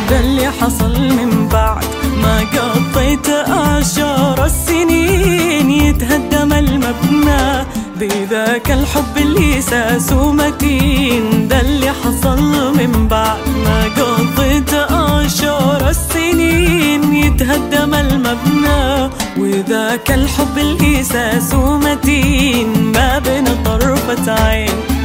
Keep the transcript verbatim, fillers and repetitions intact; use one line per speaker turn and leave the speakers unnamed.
ده اللي حصل من بعد ما قضيت أعشار السنين يتهدم المبنى بذاك الحب اللي ساسه متين. ده اللي حصل من بعد ما قضيت أعشار السنين يتهدم المبنى وذاك الحب اللي ساسه متين ما بين طرفة عين.